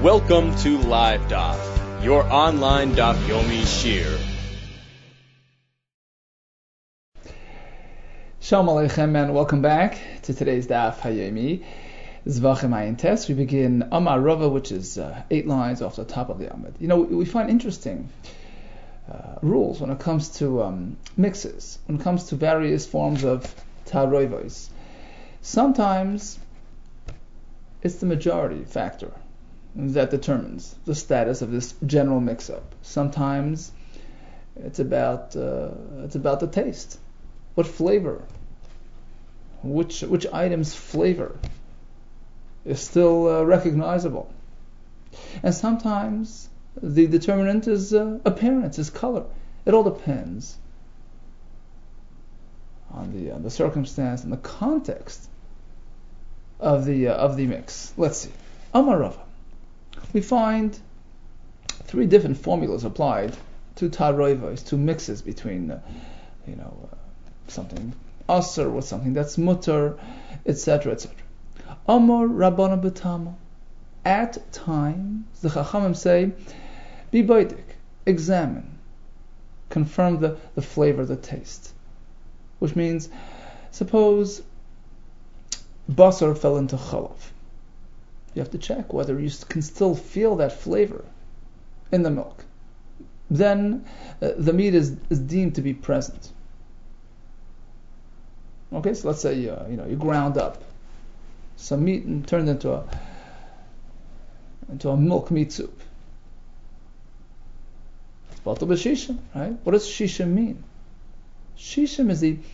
Welcome to Live Daf, your online Daf Yomi Shir. Shalom Aleichem and welcome back to today's Daf Hayomi Zvachim Ayin Tes. We begin Amar Rava, which is 8 lines off the top of the Amud. You know, we find interesting rules when it comes to mixes, when it comes to various forms of taroivos. Sometimes it's the majority factor that determines the status of this general mix-up. Sometimes it's about the taste, what flavor, which item's flavor is still recognizable, and sometimes the determinant is appearance, is color. It all depends on the circumstance and the context of the mix. Let's see. Amar Rava. We find 3 different formulas applied to taroivos, to mixes between, something aser with something that's mutter, etc., etc. Amar Rabbana B'tama. At times, the Chachamim say, be baidik, examine, confirm the flavor, the taste. Which means, suppose basar fell into chalav. You have to check whether you can still feel that flavor in the milk. Then the meat is deemed to be present. Okay, so let's say you ground up some meat and turned into a milk meat soup. It's batal b'shishim, right? What does shishim mean? Shishim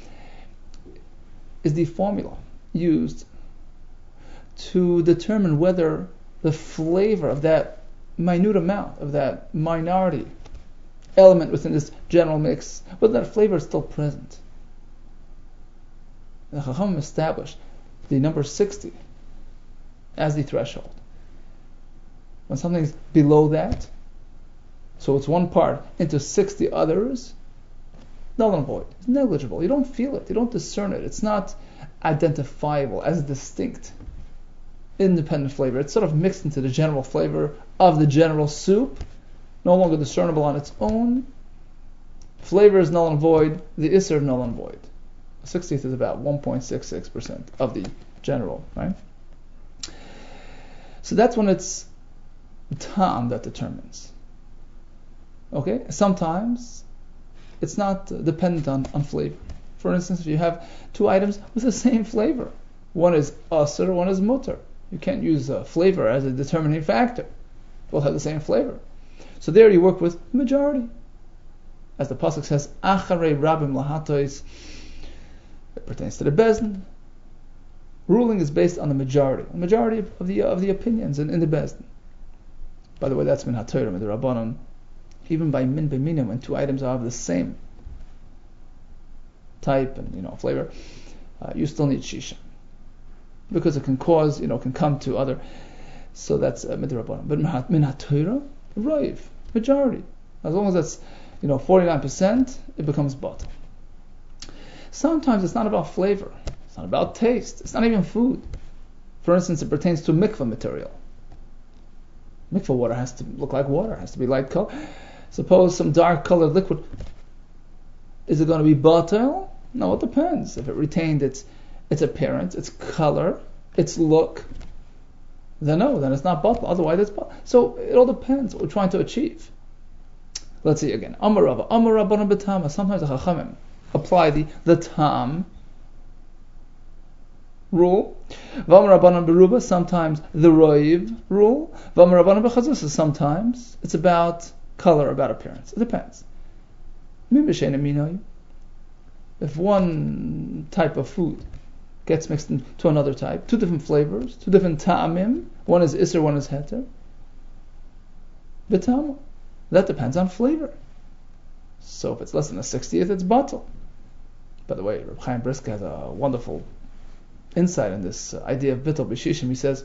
is the formula used to determine whether the flavor of that minute amount, of that minority element within this general mix, whether that flavor is still present. The Chachamim established the number 60 as the threshold. When something's below that, so it's one part into 60 others, null and void. It's negligible. You don't feel it. You don't discern it. It's not identifiable as distinct, independent flavor. It's sort of mixed into the general flavor of the general soup, no longer discernible on its own. Flavor is null and void. The iser null and void. 60th is about 1.66% of the general, right? So that's when it's tam that determines. Okay? Sometimes it's not dependent on flavor. For instance, if you have 2 items with the same flavor, one is aser, one is mutter. You can't use flavor as a determining factor. Both have the same flavor. So there you work with majority. As the pasuk says, acharei rabim lahatois, it pertains to the bezdin. Ruling is based on the majority of the opinions in the bezdin. By the way, that's min haTorah, min Rabbanon. Even by min b'minim, when 2 items are of the same type and flavor, you still need shisha, because it can cause, can come to other. So that's midrabanan. But min haTorah, roiv, majority. As long as that's 49%, it becomes batal. Sometimes it's not about flavor. It's not about taste. It's not even food. For instance, it pertains to mikvah material. Mikvah water has to look like water. It has to be light color. Suppose some dark colored liquid. Is it going to be batal? No, it depends. If it retained its appearance, its color, its look, then no, then it's not batal. Otherwise, it's batal. So it all depends what we're trying to achieve. Let's see again. Amar Rava, Amar Rabbana B'tama. Sometimes the Chachamim apply the tam rule. V'amar Rabbanan Beruba. Sometimes the roiv rule. V'amar Rabbanan B'chazusa. Sometimes it's about color, about appearance. It depends. If one type of food gets mixed into another type, 2 different flavors, 2 different ta'amim, one is iser, one is heter, b'tama. That depends on flavor. So if it's less than a 60th, it's batal. By the way, Reb Chaim Brisker has a wonderful insight in this idea of batal b'shishim. He says,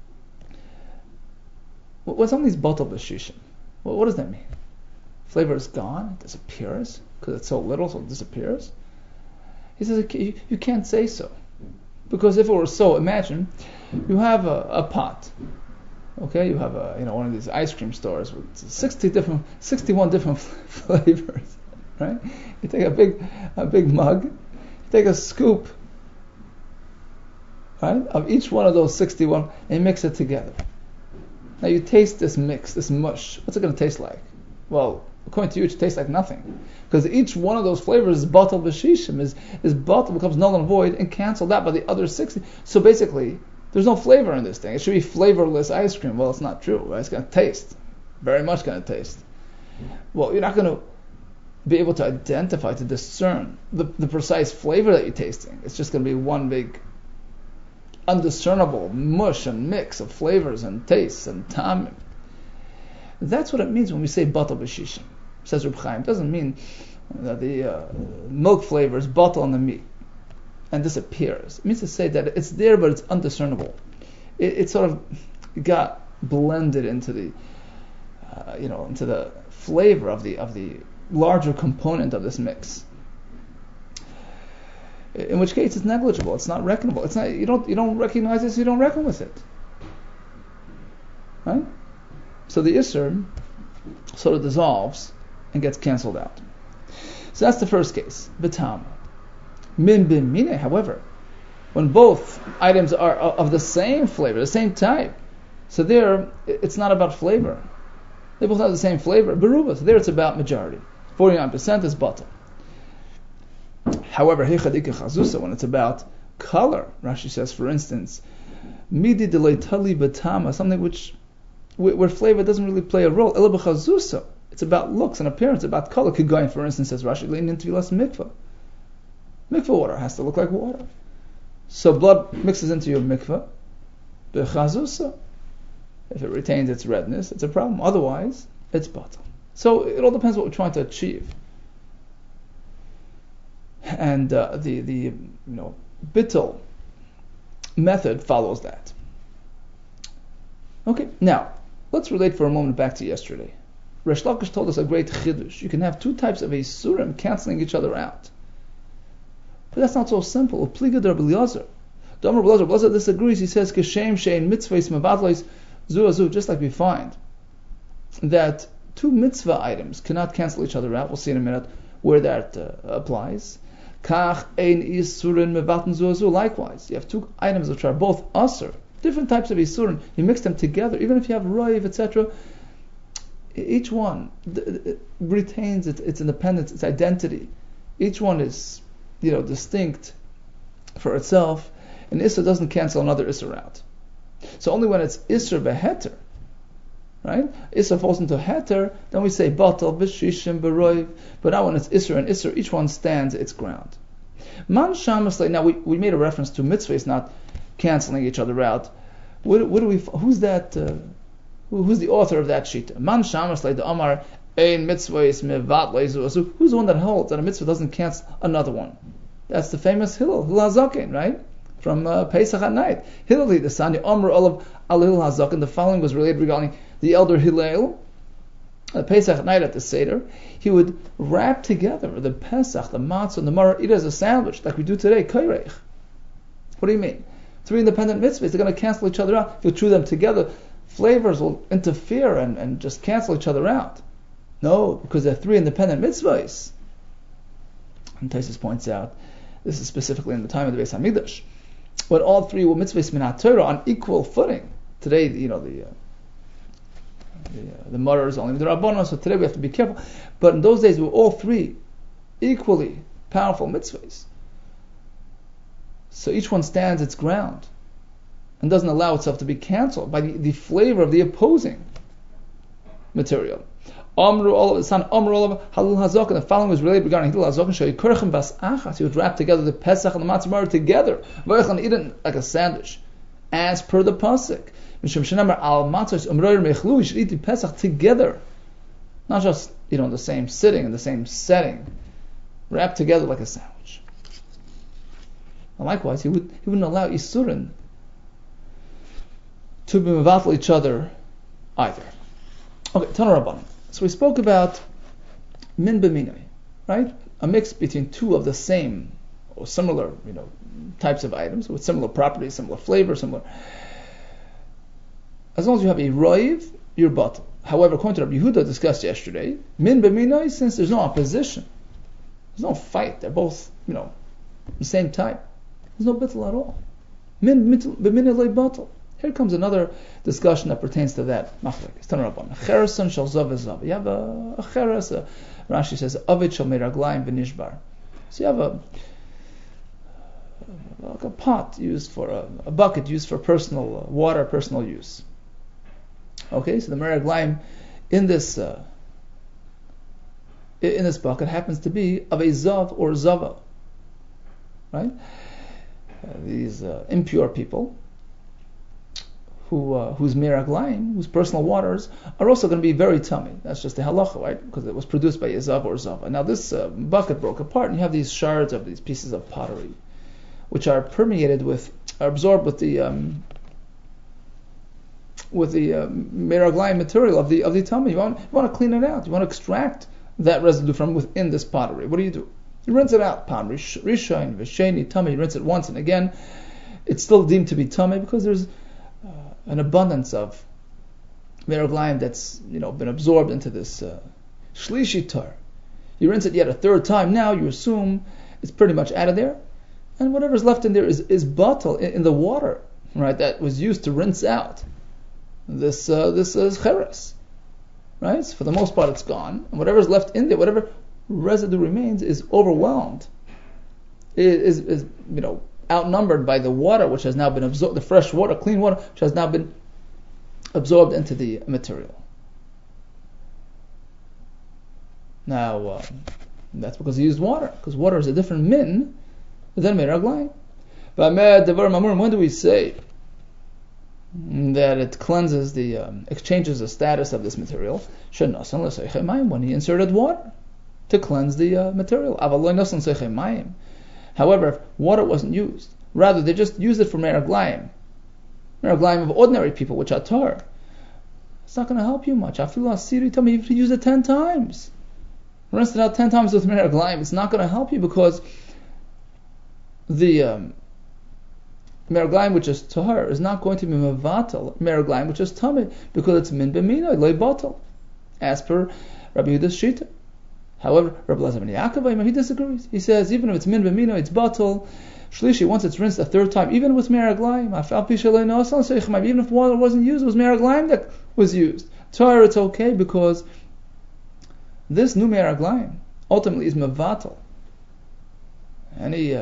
when something's batal b'shishim, what does that mean? Flavor is gone, it disappears, because it's so little, so it disappears. He says you can't say so, because if it were so, imagine you have a pot Okay, you have one of these ice cream stores with 61 different flavors, right? You take a big mug, you take a scoop, right, of each one of those 61 and mix it together. Now you taste this mix, this mush. What's it going to taste like? Well, according to you, it should taste like nothing, because each one of those flavors is batal b'shishim, is batal, becomes null and void and canceled out by the other 60. So basically, there's no flavor in this thing. It should be flavorless ice cream. Well, it's not true. Right? It's going to taste, very much going to taste. Well, you're not going to be able to identify, to discern the precise flavor that you're tasting. It's just going to be one big undiscernible mush and mix of flavors and tastes and tamim. That's what it means when we say batal b'shishim. Says Reb Chaim. It doesn't mean that the milk flavor is batal on the meat and disappears. It means to say that it's there, but it's undiscernible. It sort of got blended into the into the flavor of the larger component of this mix. In which case, it's negligible. It's not reckonable. It's not. You don't recognize this. You don't reckon with it, right? So the Isser sort of dissolves and gets cancelled out. So that's the first case. B'tam. Min bin mine. However, when both items are of the same flavor, the same type, so there it's not about flavor. They both have the same flavor. Beruba. So there it's about majority. 49% is batal. However, when it's about color, Rashi says, for instance, midi delay tali batama, something where flavor doesn't really play a role. Ela b'chazusa, it's about looks and appearance, about color. Kigoyin, for instance, says Rashi, lean into less mikvah. Mikvah water has to look like water. So blood mixes into your mikvah. B'chazusa, if it retains its redness, it's a problem. Otherwise, it's batal. So it all depends what we're trying to achieve. And the bittul method follows that. Okay, now let's relate for a moment back to yesterday. Resh Lakish told us a great chidush. You can have two types of isurim canceling each other out, but that's not so simple. Upliga der Eliezer. Domer Eliezer disagrees. He says kashem shein mitzvahs mevadlos zu azu. Just like we find that two mitzvah items cannot cancel each other out. We'll see in a minute where that applies. Kach ein isurin mevaten zu azu. Likewise, you have two items which are both asur, different types of isurin. You mix them together, even if you have roiv, etc. Each one retains its independence, its identity. Each one is, distinct for itself, and Isser doesn't cancel another Isser out. So only when it's Isser beheter, right? Isser falls into heter, then we say batal, b'shishim, b'roiv. But now when it's Isser and Isser, each one stands its ground. Man shamasle. Now we made a reference to mitzvahs not canceling each other out. Who's that? Who's the author of that shita? Man shamasle the Amar ein mitzvahs mevat leizu. Who's the one that holds that a mitzvah doesn't cancel another one? That's the famous Hillel HaZaken, right? From Pesach at night. Hillel the son, Amr Olav al Hillel HaZaken. The following was related regarding the elder Hillel. Pesach at night at the Seder, he would wrap together the Pesach, the matzah, and the maror, eat it as a sandwich, like we do today, koirech. What do you mean? Three independent mitzvahs, they're going to cancel each other out. If you chew them together, flavors will interfere and just cancel each other out. No, because they're three independent mitzvahs. And Taisus points out, this is specifically in the time of the Beis HaMikdash, when all three were mitzvahs min haTorah on equal footing. Today, the maror is only the Rabbanon, so today we have to be careful. But in those days, we were all three equally powerful mitzvahs. So each one stands its ground and doesn't allow itself to be cancelled by the flavor of the opposing material. Amru Olav, son Amru Olav Hillel HaZaken. The following was related regarding Hillel HaZaken. Sheyikurchem bas achas. He would wrap together the Pesach and the matzah maror together, and eat it like a sandwich, as per the pasuk. We should eat the Pesach together, not just in the same sitting, in the same setting, wrapped together like a sandwich. And likewise, he wouldn't allow Isurin to be mevatel each other either. Okay, Tana Rabbanan. So we spoke about min b'minai, right? A mix between two of the same or similar, types of items with similar properties, similar flavor, similar. as long as you have a roiv, you're batal. However, according to Rabbi Yehuda discussed yesterday, min b'minoi, since there's no opposition, there's no fight, they're both, the same type, there's no bittul at all. Min b'minoi batal. Here comes another discussion that pertains to that. Chereson shel zav v'zav. You have a cheres, Rashi says, avid shel meraglayim v'nishbar. So you have like a pot used for, a bucket used for personal water, personal use. Okay, so the meraglayim in this bucket happens to be of a zav or zava. Right? These impure people, whose meraglayim, whose personal waters, are also going to be very tummy. That's just the halacha, right? Because it was produced by a zav or zava. Now this bucket broke apart, and you have these shards of these pieces of pottery, which are are absorbed with the meraglayim material of the tummy. You want to clean it out. You want to extract that residue from within this pottery. What do? You rinse it out. Pan rishain v'sheni tummy. You rinse it once and again. It's still deemed to be tummy because there's an abundance of meraglayim that's been absorbed into this shlishi tar. You rinse it yet a third time. Now you assume it's pretty much out of there, and whatever's left in there is batal in the water, right? That was used to rinse out this is cheres, right? So for the most part, it's gone, and whatever's left in there, whatever residue remains, is overwhelmed. It is outnumbered by the water which has now been absorbed, the fresh water, clean water, which has now been absorbed into the material. Now, that's because he used water, because water is a different min than meraglayim. When do we say that it cleanses exchanges the status of this material? When he inserted water to cleanse the material. However, if water wasn't used, rather they just used it for meraglayim of ordinary people, which are tar, it's not going to help you much. Tell me if you use it 10 times. Rinse it out 10 times with meraglayim, it's not going to help you because the meraglayim which is tar is not going to be mevatel meraglayim which is tamid, because it's min b'mina loy batal, as per Rabbi Yehuda's shita. However, Rabbi Elazar ben Yaakov, he disagrees. He says even if it's min b'mina, it's batal. Shlishi, once it's rinsed a third time, even with meraglayim, even if water wasn't used, it was meraglayim that was used. Tar, it's okay because this new meraglayim ultimately is mevatel any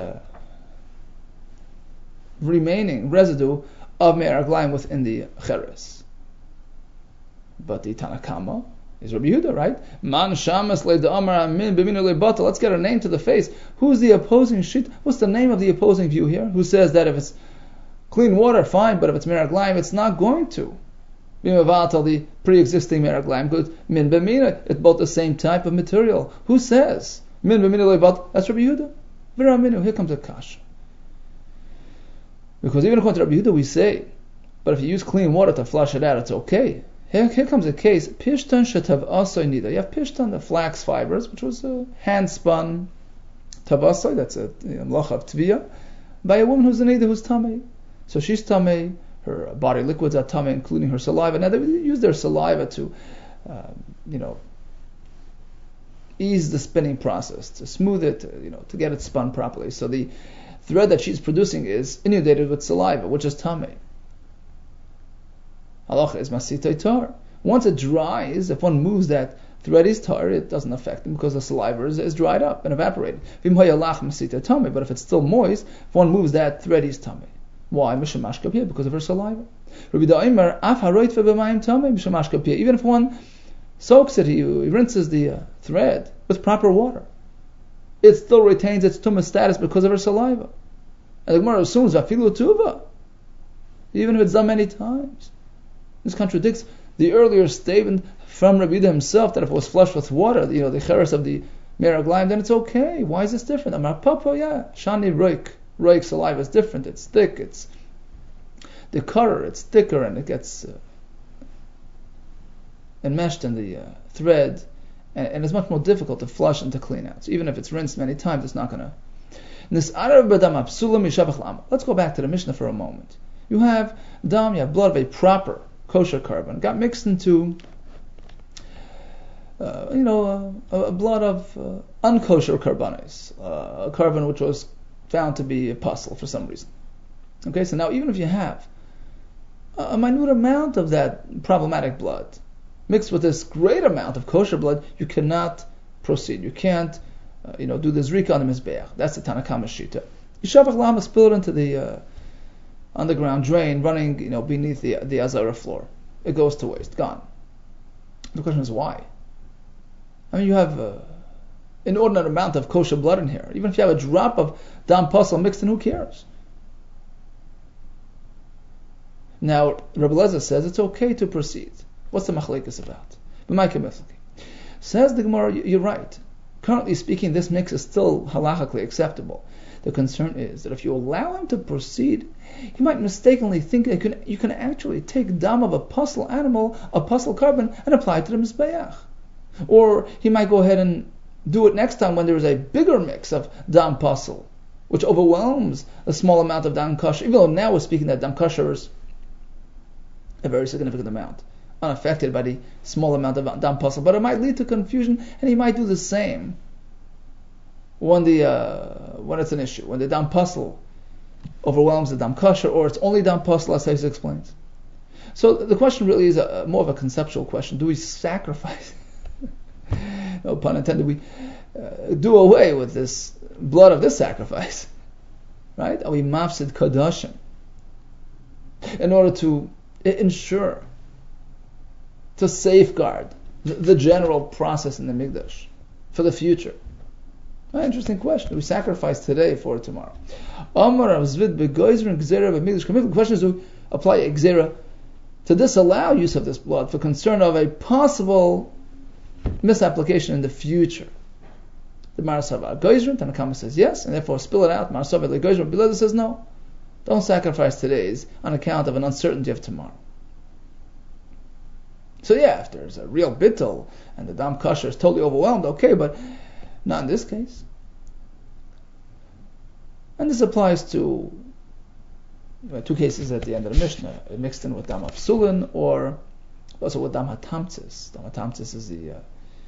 remaining residue of meraglayim within the cheres. But the Tanakama is Rabbi Yehuda, right? Man shamas le'da'amar min b'minu le'batal. Let's get a name to the face. Who's the opposing shit? What's the name of the opposing view here? Who says that if it's clean water, fine, but if it's meraglayim, it's not going to be mevatal the pre-existing meraglayim, because min b'minu, it's both the same type of material. Who says min b'minu le'batal? That's Rabbi Yehuda. V'raminu. Here comes a kasha. Because even according to Rabbi Yehuda, we say, but if you use clean water to flush it out, it's okay. Here comes a case. Pishtan shetav asay nida. You have pishtan, the flax fibers, which was a hand-spun tavasay. That's a mlacha of tviyah by a woman who's a nida, who's tamei. So she's tamei. Her body liquids are tamei, including her saliva. Now they use their saliva to, ease the spinning process, to smooth it, to get it spun properly. So the thread that she's producing is inundated with saliva, which is tamei. Halacha is masitay tar. Once it dries, if one moves that thread is tar, it doesn't affect him because the saliva is dried up and evaporated. But if it's still moist, if one moves that thread is tamei. Why? Because of her saliva. Even if one soaks it, he rinses the thread with proper water, it still retains its tumah status because of her saliva. And the Gemara assumes vafilu tuva, even if it's done many times. This contradicts the earlier statement from Rabbi Yehuda himself that if it was flushed with water, the cheres of the meraglayim, then it's okay. Why is this different? Amar Papa, shani roik. Roik saliva is different. It's thick. It's the color. It's thicker and it gets enmeshed in the thread, and it's much more difficult to flush and to clean out. So even if it's rinsed many times, it's not going to. Let's go back to the Mishnah for a moment. You have dam, you have blood of a proper kosher carbon got mixed into a blood of unkosher carbones, a carbon which was found to be a puzzle for some reason. Okay, so now even if you have a minute amount of that problematic blood mixed with this great amount of kosher blood, you cannot proceed. You can't, do the zrika on the mizbeach. That's the Tanna Kamma shita. Yishavach lama, spill it into the underground drain running, beneath the azara floor. It goes to waste, gone. The question is why? I mean, you have an inordinate amount of kosher blood in here. Even if you have a drop of dam pasal mixed in, who cares? Now, Rabbi Lezer says it's okay to proceed. What's the machlekes about? Says the Gemara, you're right. Currently speaking, this mix is still halachically acceptable. The concern is that if you allow him to proceed, he might mistakenly think that you can actually take dam of a puzzle animal, a puzzle carbon, and apply it to the mizbeach. Or he might go ahead and do it next time when there is a bigger mix of dam puzzle, which overwhelms a small amount of dam kosher, even though now we're speaking that dam kosher is a very significant amount, unaffected by the small amount of dam puzzle. But it might lead to confusion, and he might do the same when it's an issue, when the dam puzzle overwhelms the dam kosher, or it's only dam puzzle, as he explains. So the question really is more of a conceptual question. Do we sacrifice? No pun intended. We do away with this blood of this sacrifice, right? Are we mafsid kadashim in order to ensure, to safeguard the general process in the Mikdash for the future? An interesting question. Do we sacrifice today for tomorrow? The question is, do we apply a gzera to disallow use of this blood for concern of a possible misapplication in the future? The Marasava Goizrin, Tanna Kamma says yes, and therefore spill it out. Marasava Goizrin, Bileza says no. Don't sacrifice today's on account of an uncertainty of tomorrow. So yeah, if there's a real bittul and the dam kosher is totally overwhelmed, okay, but not in this case. And this applies to two cases at the end of the Mishnah, mixed in with dam psulin or also with dam hatamtzis. Dam hatamtzis is the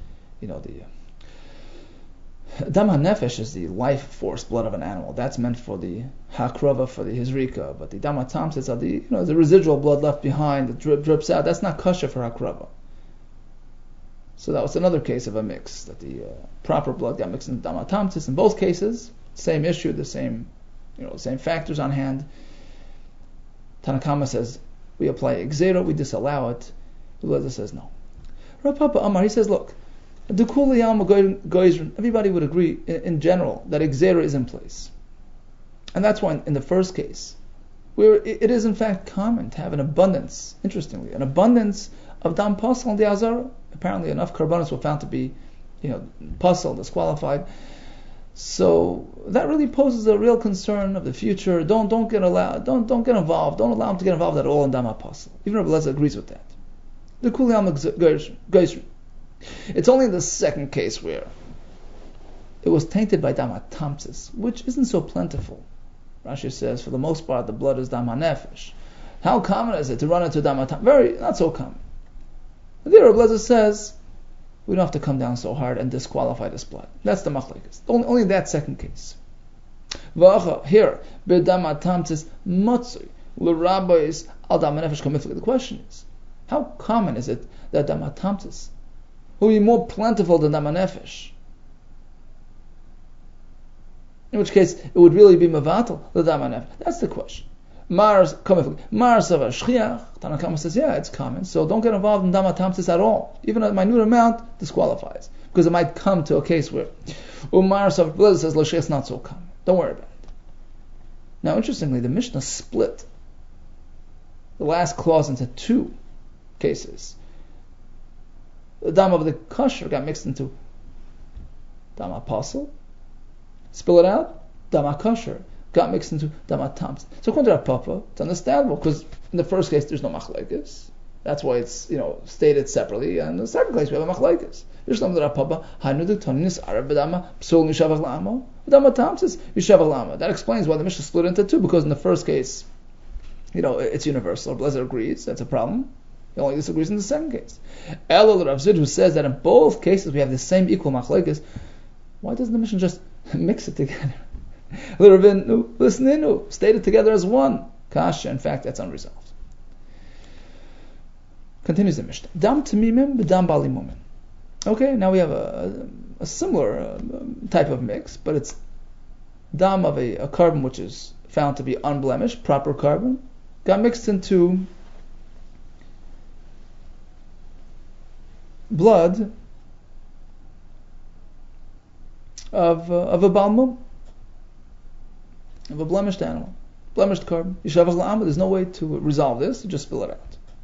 dam hanefesh is the life force blood of an animal. That's meant for the hakrava, for the hizrika. But the dam hatamtzis are the residual blood left behind that drips out. That's not kosher for hakrava. So that was another case of a mix, that the proper blood got mixed into dam hatamtzis. In both cases, same issue, the same factors on hand. Tanna Kamma says we apply gzera, we disallow it. The Lezer says no. Rav Papa Amar, he says, look, everybody would agree in general that gzera is in place. And that's why in the first case, where it is in fact common to have an abundance, interestingly, an abundance of dam pasal and the azara. Apparently enough karbanos were found to be, pasal, disqualified. So that really poses a real concern of the future. Don't get involved. Don't allow them to get involved at all in dam pasal. Even Rabbi Lezer agrees with that. The kuliyam geisrin. It's only in the second case where it was tainted by dam hatamtzis, which isn't so plentiful. Rashi says, for the most part, the blood is dam hanefesh. How common is it to run into dam hatamtzis? Very, not so common. And there, Rabbi Lezer says, we don't have to come down so hard and disqualify this blood. That's the machlekes. Only that second case. Here, b'dam hatamtzis matzui l'rabbis al dam hanefesh kamiflik. The question is, how common is it that dam hatamtzis will be more plentiful than dam hanefesh? In which case, it would really be mevatel the dam hanefesh. That's the question. Mars sava shchiach. Tanna Kamma says, yeah, it's common. So don't get involved in dam hatamtzis at all. Even a minute amount disqualifies, because it might come to a case where Umar sava Bileza says l'shchiach is not so common. Don't worry about it. Now, interestingly, the Mishnah split the last clause into two cases. The dam of the kosher got mixed into dam hapasul. Spill it out, dam kosher got mixed into dam hatamtzis. So according to Rav Papa, it's understandable, because in the first case there's no machlekes. That's why it's stated separately. And in the second case we have a machlekes. There's no Rav Papa. That explains why the Mishnah split into two, because in the first case, it's universal. Blazer agrees that's a problem. He only disagrees in the second case. Elul Rav Zid, who says that in both cases we have the same equal machlekes, why doesn't the mission just mix it together? Listen, state it together as one. Kasha, in fact, that's unresolved. Continues the Mishnah. Dam tamimim b'dam balimumin. Okay, now we have a similar type of mix, but it's dam of a carbon which is found to be unblemished, proper carbon, got mixed into blood of a balmum, of a blemished animal, blemished carbon. Yishavach la'amah, there's no way to resolve this, just spill it out.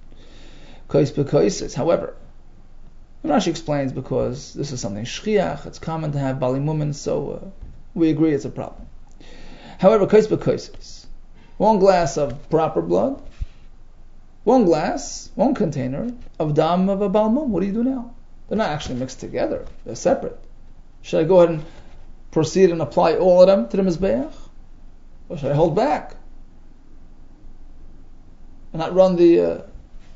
However, Rashi explains because this is something shchiach, it's common to have balimumin, so we agree it's a problem. However, one glass of proper blood, one container of dam of a balmum, what do you do now? They're not actually mixed together, they're separate. Should I go ahead and proceed and apply all of them to the mizbeach? Or should I hold back? And not run the...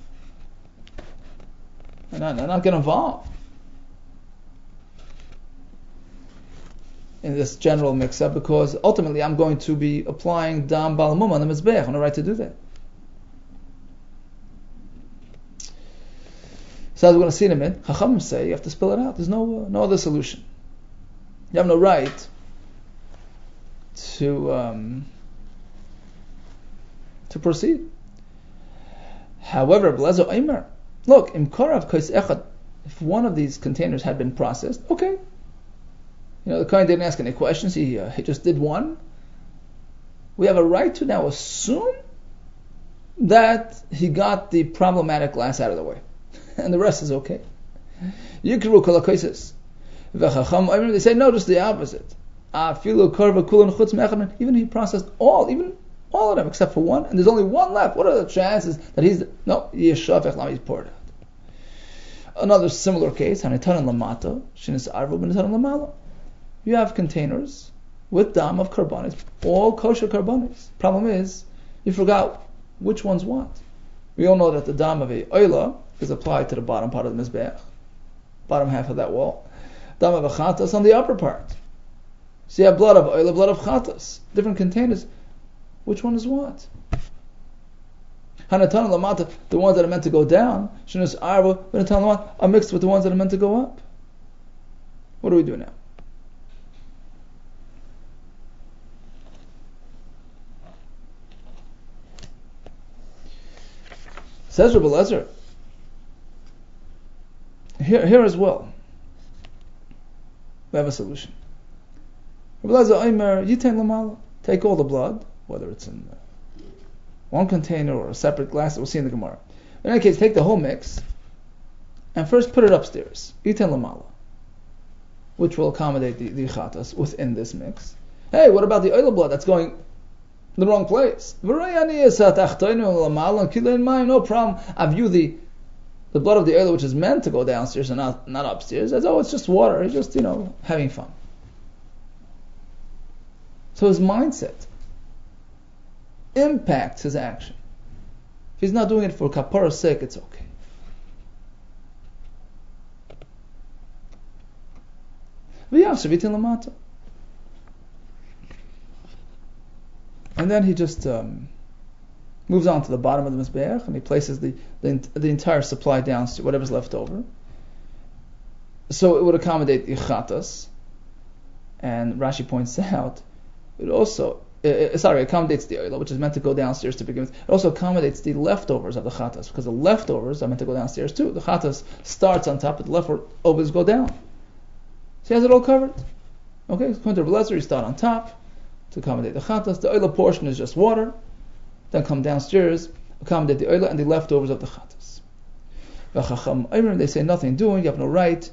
and not get involved in this general mix-up, because ultimately I'm going to be applying dam balamum on the mizbeach. I have no right to do that. So as we're going to see in a minute, Chachamim say you have to spill it out. There's no other solution. You have no right to proceed. However, Blazo Eimer, look, if one of these containers had been processed, okay. The Kohen didn't ask any questions, he just did one. We have a right to now assume that he got the problematic glass out of the way. And the rest is okay. They say, no, just the opposite. Even he processed all of them except for one, and there's only one left. What are the chances that he's poured out? Another similar case, you have containers with dam of carbonis, all kosher carbonis. Problem is, you forgot which one's what. We all know that the dam of a oila is applied to the bottom part of the mizbeach, bottom half of that wall. Dam of a chatas on the upper part. So you have blood of oila, blood of chatas, different containers. Which one is what? Hanatan lamata, the ones that are meant to go down, shinus arba, are mixed with the ones that are meant to go up. What do we do now? Says Rabbi Lezer, here as well, we have a solution. Rabbi Lezer, Omer, Yitain Lamala, take all the blood, whether it's in one container or a separate glass that we'll see in the Gemara. In any case, take the whole mix and first put it upstairs, Yitain Lamala, which will accommodate the chatas within this mix. Hey, what about the oil blood that's going in the wrong place? No problem. I view the blood of the oil which is meant to go downstairs and not upstairs as, it's just water. He's just, having fun. So his mindset impacts his action. If he's not doing it for kapara's sake, it's okay. And then he just moves on to the bottom of the mizbeach and he places the entire supply down to whatever's left over. So it would accommodate the chatas, and Rashi points out it also accommodates the oil, which is meant to go downstairs to begin with. It also accommodates the leftovers of the chatas, because the leftovers are meant to go downstairs too. The chatas starts on top, but the leftovers go down. So he has it all covered. Okay, according to Rabbi Lezer, you start on top to accommodate the chatas. The oil portion is just water. Then come downstairs, accommodate the oil and the leftovers of the chatas. They say nothing doing. You have no right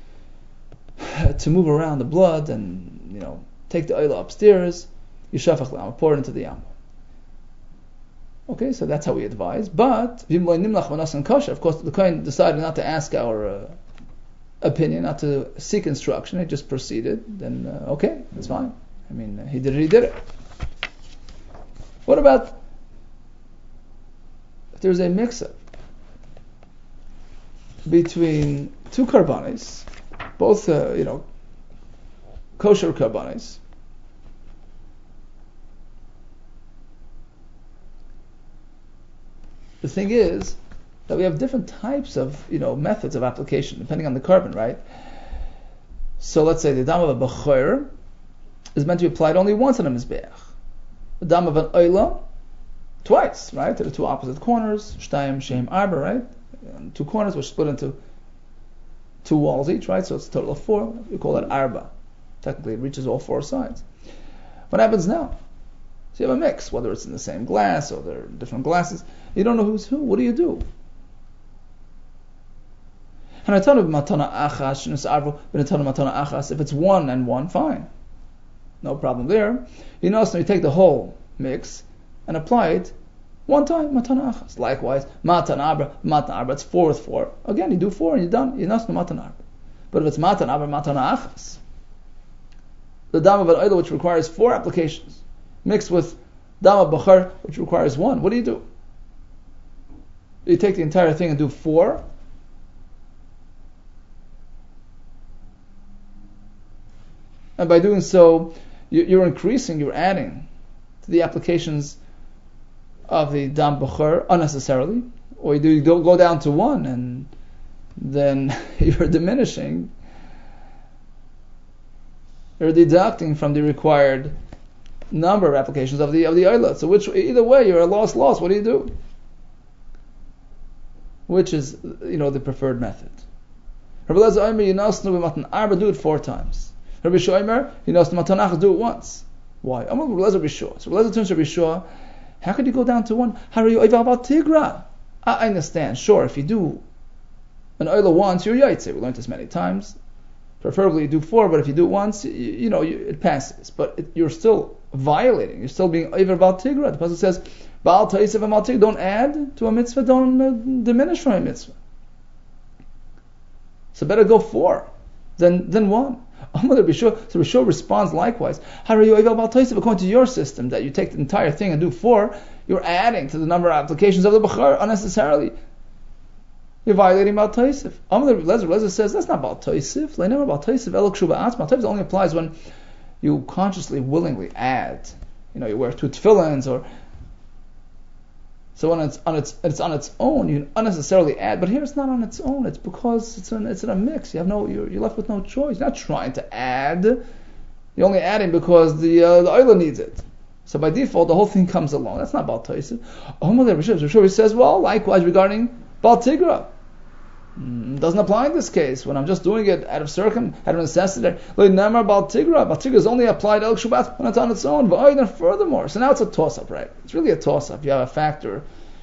to move around the blood and take the oil upstairs. Yishafach l'am, pour it into the yam. Okay, so that's how we advise. But of course, the Kohen decided not to ask our opinion, not to seek instruction. He just proceeded. Then okay, that's fine. I mean, he did it. What about if there's a mix-up? between two karbanis, both kosher karbanis, the thing is that we have different types of methods of application depending on the carbon, right? So let's say the dam of a bechor is meant to be applied only once on a mizbeach. The dam of an oila, twice, right? To the two opposite corners, shtayim, shem, arba, right? And two corners which split into two walls each, right? So it's a total of 4. We call that arba. Technically, it reaches all 4 sides. What happens now? So you have a mix, whether it's in the same glass or there are different glasses. You don't know who's who. What do you do? If it's 1 and 1, fine. No problem there. So you take the whole mix and apply it one time, matana achas. Likewise, matan abra, it's 4 with 4. Again, you do 4 and you're done. You're not matan abra. But if it's matan abra, matana achas, the dam of an oila, which requires 4 applications, mixed with dam of bachar, which requires 1, what do? You take the entire thing and do 4. And by doing so, you're increasing, you're adding to the applications of the dam bachar unnecessarily, or you don't go down to 1 and then you're diminishing, you're deducting from the required number of applications of the oila. So either way, you're a loss. What do? Which is the preferred method. Rabbi Elazar Omer, do it 4 times. Rabbi Shomer, do it once. Why? So Rabbi Elazar turns to Rabbi Shua. How could you go down to 1? How are you about tigra? I understand. Sure, if you do an oila once, you're yaitze. We learned this many times. Preferably you do 4, but if you do it once, it passes. But you're still violating. You're still being over about tigra. The pasuk says, "Baal ta'isef amal tigra." Don't add to a mitzvah. Don't diminish from a mitzvah. So better go 4 than 1. So Rishon responds likewise. According to your system, that you take the entire thing and do 4, you're adding to the number of applications of the bachar unnecessarily. You're violating Baal Taisif. Lezer says that's not Baal Taisif. Baal Taisif only applies when you consciously, willingly add. You wear 2 tefillins, or so when it's on its own, you unnecessarily add. But here it's not on its own. It's because it's in a mix. You're left with no choice. You're not trying to add. You're only adding because the oila needs it. So by default, the whole thing comes along. That's not Baal Taisif. He says, well, likewise regarding Baal Tigra. Doesn't apply in this case when I'm just doing it out of necessity. Baal Tigra is only applied El Shubat when it's on its own. And furthermore, so now it's a toss-up, right? It's really a toss-up. You have a factor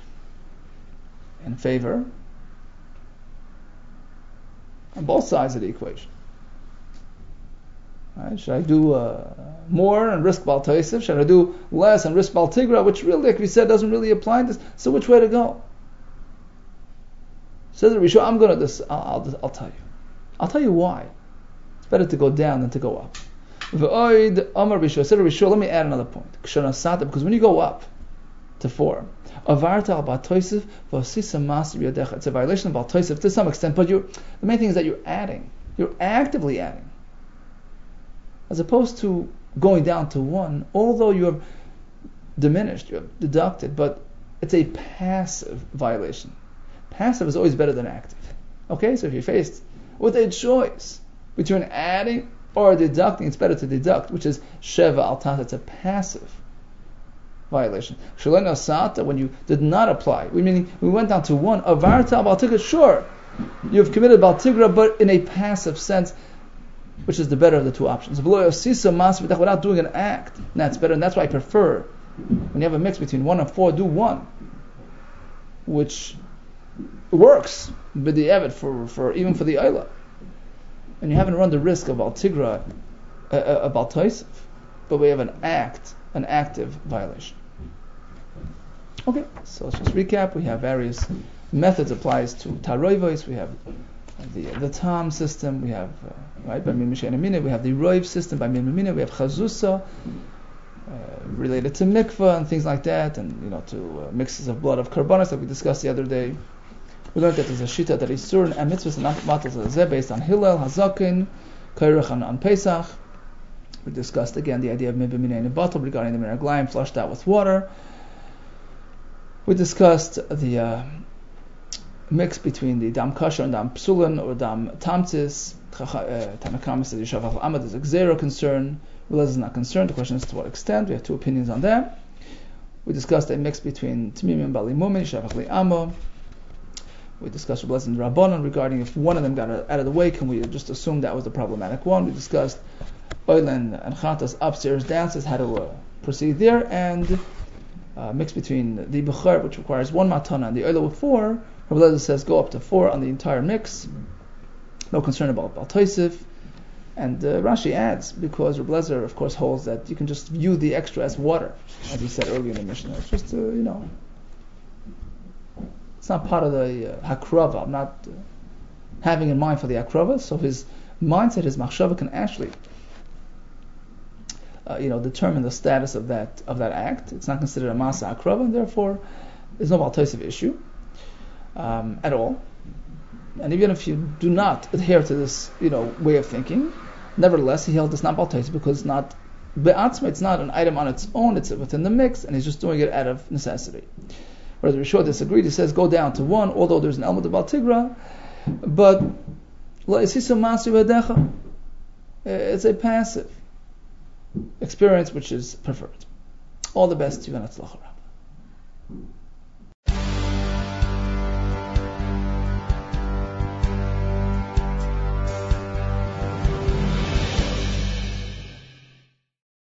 in favor on both sides of the equation. Right? Should I do more and risk Baal Taisif? Should I do less and risk Baal Tigra, which really, like we said, doesn't really apply in this? So which way to go? Says the Rishon, I'm going to this. I'll tell you. I'll tell you why. It's better to go down than to go up. Said Rishon, let me add another point. Because when you go up to 4, it's a violation of Baal Taisif to some extent. But the main thing is that you're adding. You're actively adding, as opposed to going down to 1. Although you have diminished, you have deducted, but it's a passive violation. Passive is always better than active. Okay, so if you're faced with a choice between adding or deducting, it's better to deduct, which is Sheva al Tat. It's a passive violation. Shalena Sata, when you did not apply, meaning we went down to 1. Avarta Baal Tigra, sure, you've committed Baal Tigra, but in a passive sense, which is the better of the 2 options. Without doing an act, that's better, and that's why I prefer, when you have a mix between 1 and 4, do 1, which works with the evet for even for the oila, and you haven't run the risk of Baal Tigra, Baal Taisif, but we have an active violation. Okay, so let's just recap. We have various methods applies to taroivos. We have the tam system. We have right by min mishen amina. We have the roiv system by min amina. We have chazusa related to mikvah and things like that, and to mixes of blood of karbanos that we discussed the other day. We learned that there's a shita that Isur and mitzvahs and matzos zeh based on Hillel, Hazakin, Kairach on Pesach. We discussed again the idea of Mibba Minei Nebatel regarding the Meraglayim flushed out with water. We discussed the mix between the Dam Kasher and Dam Psulin or Dam Tamtzis. Tanakama said Yishav Al Amad is a Xero concern. Relez is not concerned. The question is to what extent. We have two opinions on that. We discussed a mix between Tmimim and Balimumin, Yishav Al Amma. We discussed Relez and Rabbanon regarding if one of them got out of the way, can we just assume that was the problematic one. We discussed Oilen and Chatas upstairs, downstairs, how to proceed there, and mix between the Bechar, which requires one matana, and the Oila with 4. Rabbi Lezer says go up to 4 on the entire mix. No concern about Bal Tosif. And Rashi adds, because Rabbi Lezer, of course, holds that you can just view the extra as water, as he said earlier in the Mishnah. It's just, it's not part of the Hakrava. I'm not having in mind for the Hakrava, so his mindset, his machshava can actually determine the status of that act. It's not considered a masa akrava, and therefore there's no Bal Tosif issue at all. And even if you do not adhere to this, way of thinking, nevertheless he held it's not Bal Tosif because it's not be'atzma. It's not an item on its own. It's within the mix, and he's just doing it out of necessity. Whereas Rishon disagreed. He says go down to 1, although there's an element of Bal Tigra, but it's a passive experience which is preferred. All the best to you and Atzlacha.